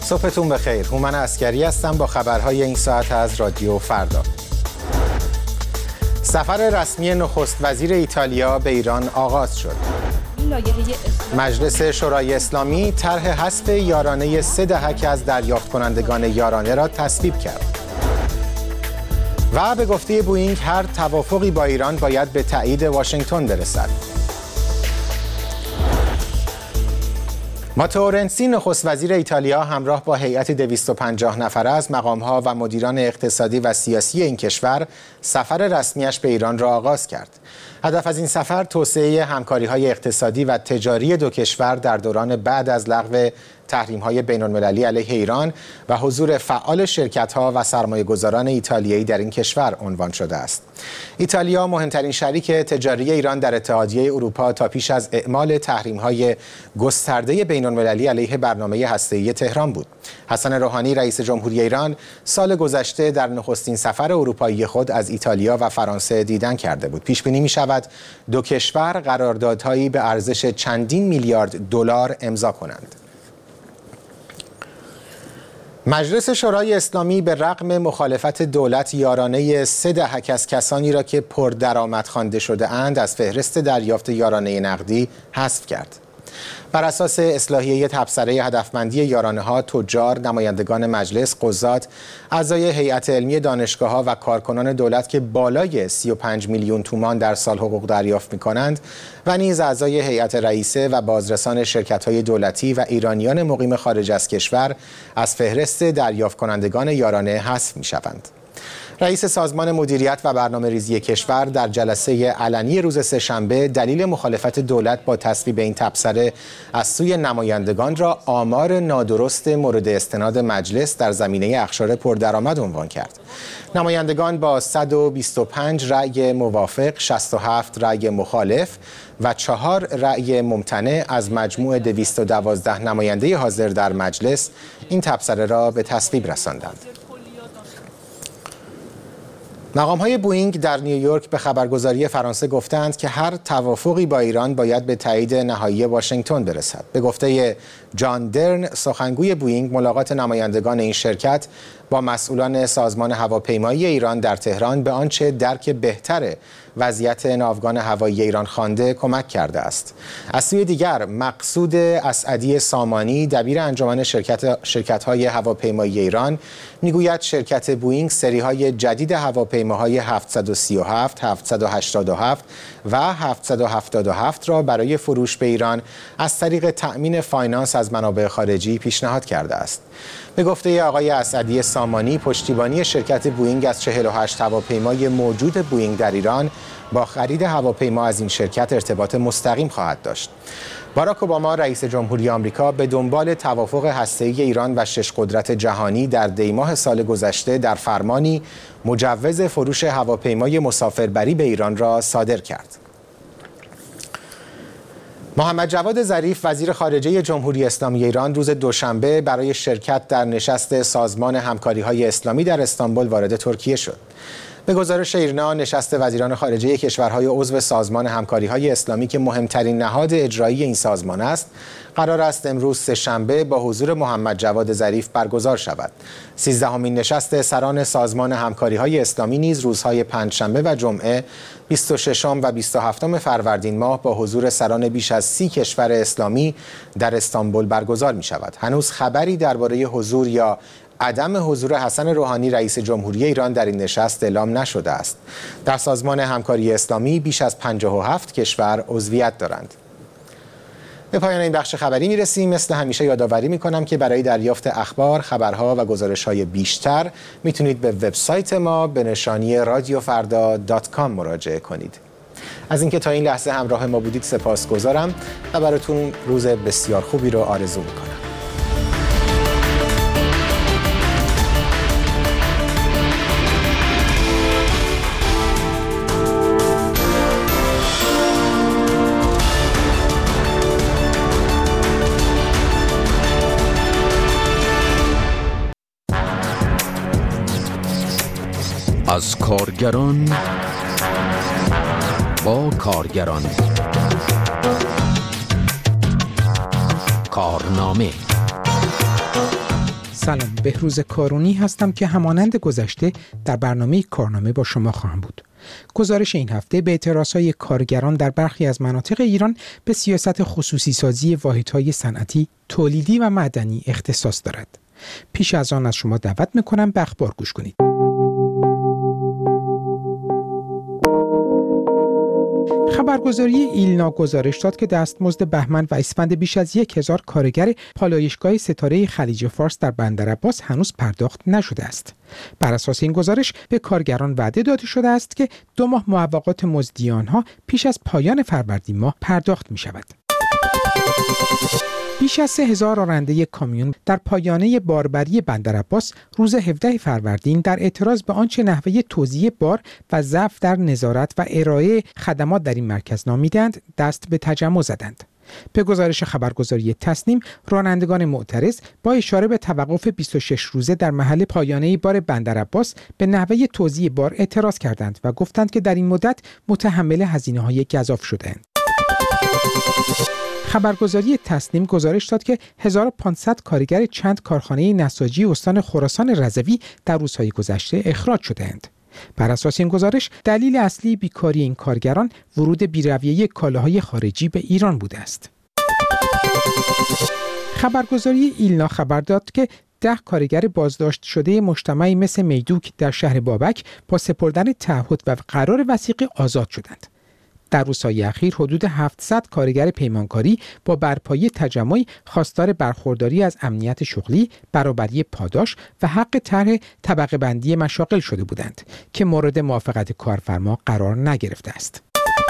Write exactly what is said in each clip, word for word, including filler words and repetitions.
صبحتون بخیر. هومن عسکری هستم با خبرهای این ساعت از رادیو فردا. سفر رسمی نخست وزیر ایتالیا به ایران آغاز شد. مجلس شورای اسلامی طرح حذف یارانه سه دهک از دریافت کنندگان یارانه را تصویب کرد. و به گفته بوئینگ هر توافقی با ایران باید به تایید واشنگتن برسد. ماتئو رنسی نخست وزیر ایتالیا همراه با هیئت دویست و پنجاه نفره از مقام‌ها و مدیران اقتصادی و سیاسی این کشور سفر رسمیش به ایران را آغاز کرد. هدف از این سفر توسعه همکاری‌های اقتصادی و تجاری دو کشور در دوران بعد از لغو تحریم‌های بین‌المللی علیه ایران و حضور فعال شرکت‌ها و سرمایه‌گذاران ایتالیایی در این کشور عنوان شده است. ایتالیا مهمترین شریک تجاری ایران در اتحادیه اروپا تا پیش از اعمال تحریم‌های گسترده بین‌المللی علیه برنامه هسته‌ای تهران بود. حسن روحانی رئیس جمهوری ایران سال گذشته در نخستین سفر اروپایی خود از ایتالیا و فرانسه دیدن کرده بود. پیش بینی می‌شود دو کشور قراردادهایی به ارزش چندین میلیارد دلار امضا کنند. مجلس شورای اسلامی به رغم مخالفت دولت یارانه سه دهک از کسانی را که پردرآمد خوانده شده اند از فهرست دریافت یارانه نقدی حذف کرد. بر اساس اصلاحیه تبصره هدفمندی یارانه ها، تجار، نمایندگان مجلس، قضات، اعضای هیئت علمی دانشگاه‌ها و کارکنان دولت که بالای سی و پنج میلیون تومان در سال حقوق دریافت می‌کنند و نیز اعضای هیئت رئیسه و بازرسان شرکت‌های دولتی و ایرانیان مقیم خارج از کشور از فهرست دریافت کنندگان یارانه حذف می‌شوند. رئیس سازمان مدیریت و برنامه‌ریزی کشور در جلسه علنی روز سه‌شنبه دلیل مخالفت دولت با تصویب این تبصره از سوی نمایندگان را آمار نادرست مورد استناد مجلس در زمینه اقشار پردرآمد عنوان کرد. نمایندگان با صد و بیست و پنج رأی موافق، شصت و هفت رأی مخالف و چهار رأی ممتنع از مجموع دویست و دوازده نماینده حاضر در مجلس این تبصره را به تصویب رساندند. مقام‌های بوئینگ در نیویورک به خبرگزاری فرانسه گفتند که هر توافقی با ایران باید به تایید نهایی واشنگتن برسد. به گفته جان درن، سخنگوی بوئینگ، ملاقات نمایندگان این شرکت با مسئولان سازمان هواپیمایی ایران در تهران به آنچه درک بهتر وضعیت ناوگان هوایی ایران خوانده کمک کرده است. از سوی دیگر مقصود اسعدی سامانی دبیر انجمن شرکت شرکت‌های هواپیمایی ایران میگوید شرکت بوئینگ سری‌های جدید هواپیماهای هفتصد و سی و هفت، هفتصد و هشتاد و هفت و هفتصد و هفتاد و هفت را برای فروش به ایران از طریق تأمین فاینانس از منابع خارجی پیشنهاد کرده است. به گفته آقای اسعدی سامانی، پشتیبانی شرکت بوئینگ از چهل و هشت هواپیمای موجود بوئینگ در ایران با خرید هواپیما از این شرکت ارتباط مستقیم خواهد داشت. باراک اوباما رئیس جمهوری آمریکا به دنبال توافق هسته‌ای ایران و شش قدرت جهانی در دی‌ماه سال گذشته در فرمانی مجوز فروش هواپیمای مسافربری به ایران را صادر کرد. محمد جواد ظریف وزیر خارجه جمهوری اسلامی ایران روز دوشنبه برای شرکت در نشست سازمان همکاری‌های اسلامی در استانبول وارد ترکیه شد. به گزارش ایرنا، نشست وزیران خارجه کشورهای عضو سازمان همکاری‌های اسلامی که مهمترین نهاد اجرایی این سازمان است، قرار است امروز سه‌شنبه با حضور محمد جواد ظریف برگزار شود. سیزدهمین نشست سران سازمان همکاری‌های اسلامی نیز روزهای پنجشنبه و جمعه بیست و ششم و بیست و هفتم فروردین ماه با حضور سران بیش از سی کشور اسلامی در استانبول برگزار می‌شود. هنوز خبری درباره حضور یا عدم حضور حسن روحانی رئیس جمهوری ایران در این نشست اعلام نشده است. در سازمان همکاری اسلامی بیش از پنجاه و هفت کشور عضویت دارند. به پایان این بخش خبری میرسیم. مثل همیشه یادآوری میکنم که برای دریافت اخبار، خبرها و گزارش‌های بیشتر میتونید به وبسایت ما به نشانی رادیو فردا دات کام مراجعه کنید. از اینکه تا این لحظه همراه ما بودید سپاسگزارم و براتون روز بسیار خوبی رو آرزو میکنم. از کارگران با کارگران، کارنامه سلام، بهروز کارونی هستم که همانند گذشته در برنامه کارنامه با شما خواهم بود. گزارش این هفته به اعتراضهای کارگران در برخی از مناطق ایران به سیاست خصوصی سازی واحدهای صنعتی، تولیدی و معدنی اختصاص دارد. پیش از آن از شما دعوت میکنم به اخبار گوش کنید. خبرگزاری ایلنا گزارش داد که دستمزد بهمن و اسفند بیش از یک هزار کارگر پالایشگاه ستاره خلیج فارس در بندرعباس هنوز پرداخت نشده است. بر اساس این گزارش به کارگران وعده داده شده است که دو ماه معوقات مزدی آنها پیش از پایان فروردین ماه پرداخت می شود. بیش از سه هزار راننده کامیون در پایانه باربری بندرعباس روز هفدهم فروردین در اعتراض به آنچه نحوه توزیع بار و ضعف در نظارت و ارائه خدمات در این مرکز نامیدند دست به تجمع زدند. به گزارش خبرگزاری تصنیم، رانندگان معترض با اشاره به توقف بیست و شش روزه در محل پایانه بار بندرعباس به نحوه توزیع بار اعتراض کردند و گفتند که در این مدت متحمل هزینه‌های گزاف شدند. خبرگزاری تصنیم گزارش داد که هزار و پانصد کارگر چند کارخانه نساجی استان خراسان رضوی در روزهای گذشته اخراج شدند. بر اساس این گزارش، دلیل اصلی بیکاری این کارگران ورود بی‌رویه کالاهای خارجی به ایران بوده است. خبرگزاری ایلنا خبر داد که ده کارگر بازداشت شده مجتمعی مثل میدوک در شهر بابک با سپردن تعهد و قرار وثیقه آزاد شدند. در روزهای اخیر حدود هفتصد کارگر پیمانکاری با برپایی تجمعی خواستار برخورداری از امنیت شغلی، برابری پاداش و حق طرح طبقه بندی مشاغل شده بودند که مورد موافقت کارفرما قرار نگرفته است.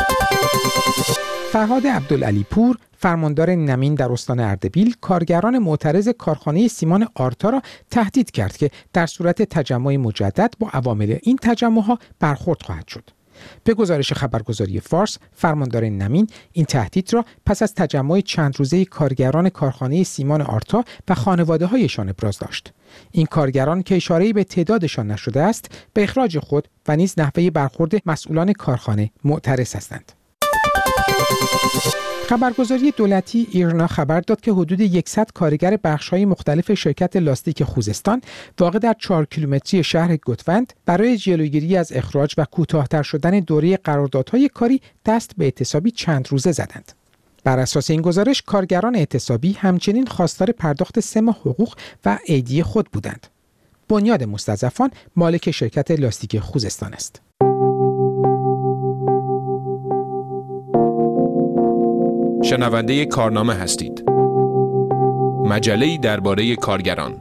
فرهاد عبدالعلی پور، فرماندار نمین در استان اردبیل، کارگران معترض کارخانه سیمان آرتا را تهدید کرد که در صورت تجمع مجدد با عوامل این تجمع‌ها برخورد خواهد شد. به گزارش خبرگزاری فارس، فرماندار نمین این تهدید را پس از تجمع چند روزه کارگران کارخانه سیمان آرتا و خانواده‌هایشان ابراز داشت. این کارگران که اشاره‌ای به تعدادشان نشده است، به اخراج خود و نیز نحوه برخورد مسئولان کارخانه معترض هستند. خبرگزاری دولتی ایرنا خبر داد که حدود صد کارگر بخش‌های مختلف شرکت لاستیک خوزستان واقع در چهار کیلومتری شهر گوتوند برای جلوگیری از اخراج و کوتاه‌تر شدن دوره قراردادهای کاری دست به اعتصابی چند روزه زدند. بر اساس این گزارش، کارگران اعتصابی همچنین خواستار پرداخت سه ماه حقوق و عیدیه خود بودند. بنیاد مستضعفان مالک شرکت لاستیک خوزستان است. شنونده کارنامه هستید. مجله‌ای درباره کارگران.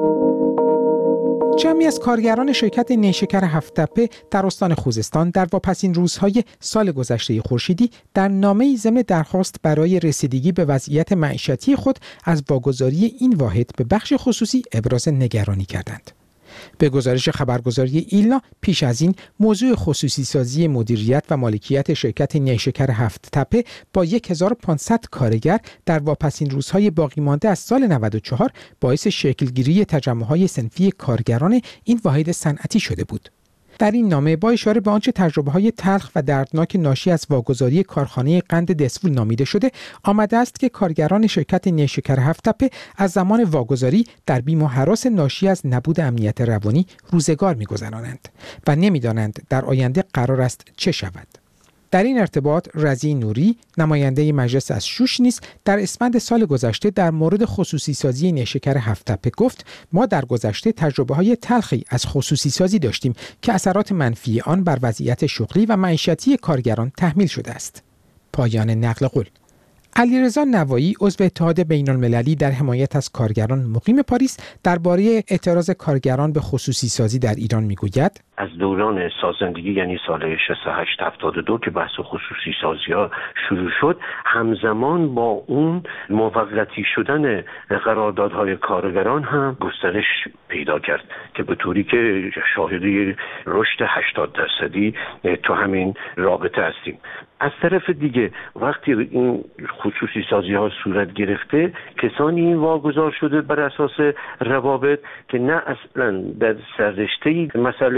جمعی از کارگران شرکت نیشکر هفت‌تپه در استان خوزستان در واپسین روزهای سال گذشته خورشیدی در نامه‌ای ضمن درخواست برای رسیدگی به وضعیت معیشتی خود از واگذاری این واحد به بخش خصوصی ابراز نگرانی کردند. به گزارش خبرگزاری ایلنا، پیش از این موضوع خصوصی سازی مدیریت و مالکیت شرکت نیشکر هفت‌تپه با هزار و پانصد کارگر در واپسین روزهای باقی مانده از سال نود و چهار باعث شکلگیری تجمع‌های صنفی کارگران این واحد صنعتی شده بود. در این نامه با اشاره به آنچه تجربه‌های تلخ و دردناک ناشی از واگذاری کارخانه قند دسفول نامیده شده، آمده است که کارگران شرکت نیشکر هفت‌تپه از زمان واگذاری در بیم و هراس ناشی از نبود امنیت روانی روزگار می‌گذرانند و نمی‌دانند در آینده قرار است چه شود. در این ارتباط، رضی نوری، نماینده مجلس از شوش نیز در اسفند سال گذشته در مورد خصوصی سازی نیشکر هفت‌تپه گفت: ما در گذشته تجربه‌های تلخی از خصوصی سازی داشتیم که اثرات منفی آن بر وضعیت شغلی و معیشتی کارگران تحمیل شده است. پایان نقل قول. علیرضا نوایی، عضو اتحاد بین‌المللی در حمایت از کارگران مقیم پاریس، درباره اعتراض کارگران به خصوصی سازی در ایران میگوید: از دوران سازندگی یعنی سال شصت و هشت هفتاد و دو که بحث خصوصی سازی ها شروع شد، همزمان با اون موقتی شدن قراردادهای کارگران هم گسترش پیدا کرد که به طوری که شاهدی رشد هشتاد درصدی تو همین رابطه هستیم. از طرف دیگه وقتی این خصوصی سازی ها صورت گرفته، کسانی واگذار شده بر اساس روابط که نه اصلا در سررشته مسئله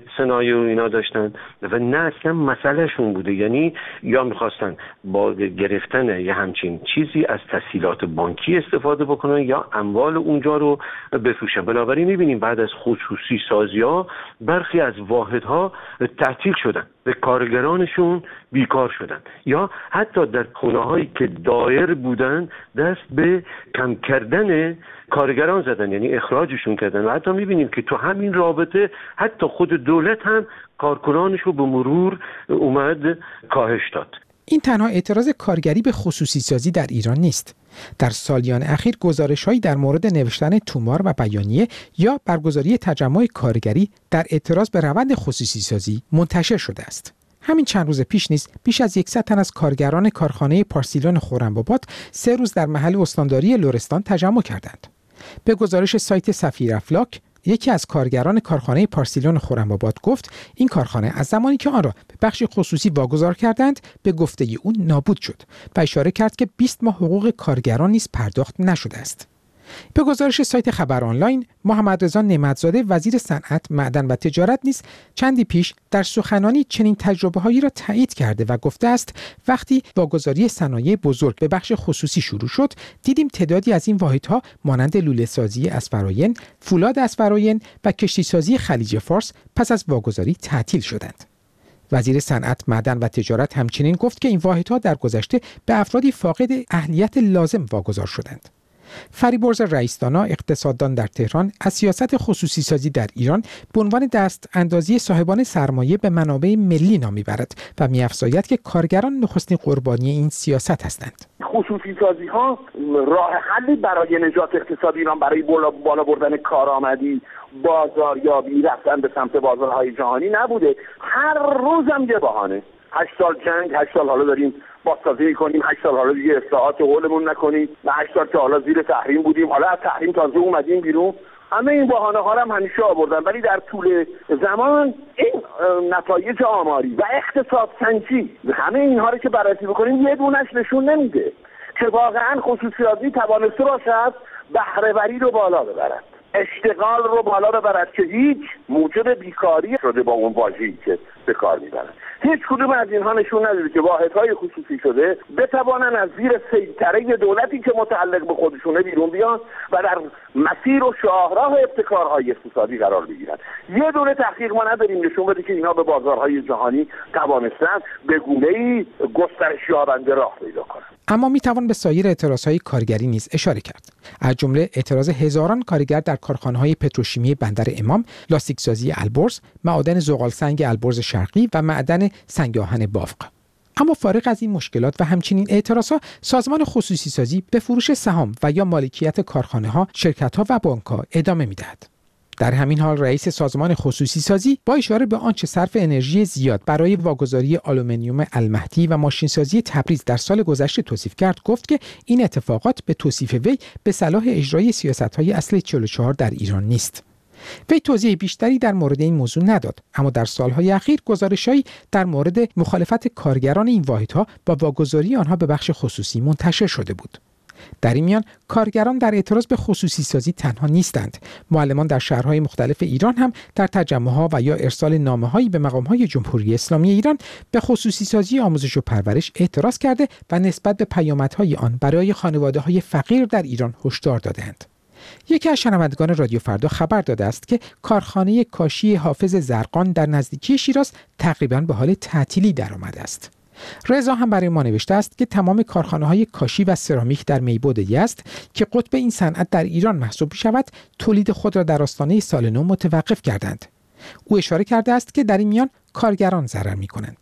صنایع و اینا داشتن و نه اصلا مسئلهشون بوده، یعنی یا میخواستن با گرفتن یه همچین چیزی از تسهیلات بانکی استفاده بکنن یا اموال اونجا رو بفروشن. بنابراین میبینیم بعد از خصوصی سازی ها برخی از واحدها تعطیل شدن، به کارگرانشون بیکار شدن یا حتی در خونه‌هایی که دایر بودن دست به کم کردن کارگران زدن، یعنی اخراجشون کردن. و حتی میبینیم که تو همین رابطه حتی خود دولت هم کارکنانش رو به مرور اومد کاهش داد. این تنها اعتراض کارگری به خصوصی سازی در ایران نیست. در سالیان اخیر گزارش‌هایی در مورد نوشتن تومار و بیانیه یا برگزاری تجمع کارگری در اعتراض به روند خصوصی سازی منتشر شده است. همین چند روز پیش نیز بیش از صد تن از کارگران کارخانه پارسیلون خرم‌آباد سه روز در محل استانداری لرستان تجمع کردند. به گزارش سایت سفیر افلاک، یکی از کارگران کارخانه پارسیلون خرم‌آباد گفت این کارخانه از زمانی که آن را به بخش خصوصی واگذار کردند به گفته او نابود شد و اشاره کرد که بیست ماه حقوق کارگران نیز پرداخت نشده است. به گزارش سایت خبر آنلاین، محمد رضا نعمتزاده وزیر صنعت، معدن و تجارت نیز چندی پیش در سخنانی چنین تجربه‌هایی را تایید کرده و گفته است وقتی واگذاری صنایع بزرگ به بخش خصوصی شروع شد، دیدیم تعدادی از این واحدها مانند لوله‌سازی اسفراین، فولاد اسفراین و کشتیسازی خلیج فارس پس از واگذاری تعطیل شدند. وزیر صنعت، معدن و تجارت همچنین گفت که این واحدها در گذشته به افرادی فاقد اهلیت لازم واگذار شدند. فریبرز رئیس‌دانا، اقتصاددان در تهران، از سیاست خصوصی سازی در ایران به عنوان دست اندازی صاحبان سرمایه به منابع ملی نام می‌برد و می‌افزاید که کارگران نخستین قربانی این سیاست هستند. خصوصی سازی ها راه حلی برای نجات اقتصاد ایران، برای بالا, بالا بردن کارآمدی، بازاریابی، رفتن به سمت بازارهای جهانی نبوده. هر روزم یه بهانه. هشت سال جنگ، هشت سال حالا داریم بازسازی کنیم، هشت سال حالا دیگه اصلاحات قولمون نکنیم و هشت سال که حالا زیر تحریم بودیم، حالا از تحریم تازه اومدیم بیرون. همه این بهانه ها هم همیشه آوردن، ولی در طول زمان این نتایج آماری و اقتصاد سنجی همه اینها رو که بررسی بکنیم یه دونش نشون نمیده که واقعا خصوصیاتی توانسته باشد بهره‌وری رو بالا ببرد، اشتغال رو بالا ببرد که هیچ موجب بیکاری شده با اون واژه‌ای که به کار میبرن. هیچ کدوم از اینها نشون نداده که واحدهای خصوصی شده بتوانن از زیر سیطره دولتی که متعلق به خودشونه بیرون بیان و در مسیر و شاهراه ابتکارهای اقتصادی قرار بگیرن. یه دونه تحقیق ما نداریم نشون بده که اینا به بازارهای جهانی توانستن به گونه‌ای گسترش یابنده راه پیدا کنن. اما می توان به سایر اعتراضهای کارگری نیز اشاره کرد. از جمله اعتراض هزاران کارگر در کارخانه‌های پتروشیمی بندر امام، لاستیکسازی البرز، معادن زغالسنگ البرز شرقی و معدن سنگ آهن بافق. اما فارغ از این مشکلات و همچنین اعتراضها، سازمان خصوصی سازی به فروش سهام و یا مالکیت کارخانه‌ها، شرکت‌ها و بانک‌ها ادامه می‌دهد. در همین حال رئیس سازمان خصوصی سازی با اشاره به آنچه صرف انرژی زیاد برای واگذاری آلومینیوم المهدی و ماشینسازی تبریز در سال گذشته توصیف کرد، گفت که این اتفاقات به توصیف وی به صلاح اجرای سیاست‌های اصل چهل و چهار در ایران نیست. وی توضیح بیشتری در مورد این موضوع نداد، اما در سالهای اخیر گزارش‌هایی در مورد مخالفت کارگران این واحدها با واگذاری آنها به بخش خصوصی منتشر شده بود. در این میان کارگران در اعتراض به خصوصی سازی تنها نیستند. معلمان در شهرهای مختلف ایران هم در تجمع‌ها و یا ارسال نامه‌هایی به مقام‌های جمهوری اسلامی ایران به خصوصی سازی آموزش و پرورش اعتراض کرده و نسبت به پیامدهای آن برای خانواده‌های فقیر در ایران هشدار دادند. یکی از شنوندگان رادیو فردا خبر داده است که کارخانه کاشی حافظ زرقان در نزدیکی شیراز تقریباً به حال تعطیلی درآمده است. رضا هم برای ما نوشته است که تمام کارخانه‌های کاشی و سرامیک در میبود یزد که قطب این صنعت در ایران محسوب می‌شود، تولید خود را در آستانه سال نو متوقف کردند. او اشاره کرده است که در این میان کارگران ضرر می‌کنند.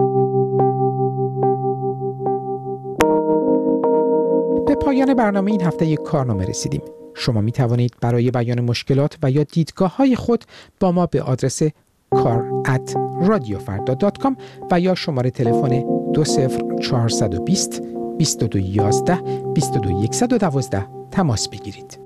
به پایان برنامه این هفته یک کارنامه رسیدیم. شما می توانید برای بیان مشکلات و یا دیدگاه‌های خود با ما به آدرس کار ات رادیو فردا دات کام و یا شماره تلفن دو صفر چهارصد و بیست بیست و دو یازده بیست و دو صد و دوازده تماس بگیرید.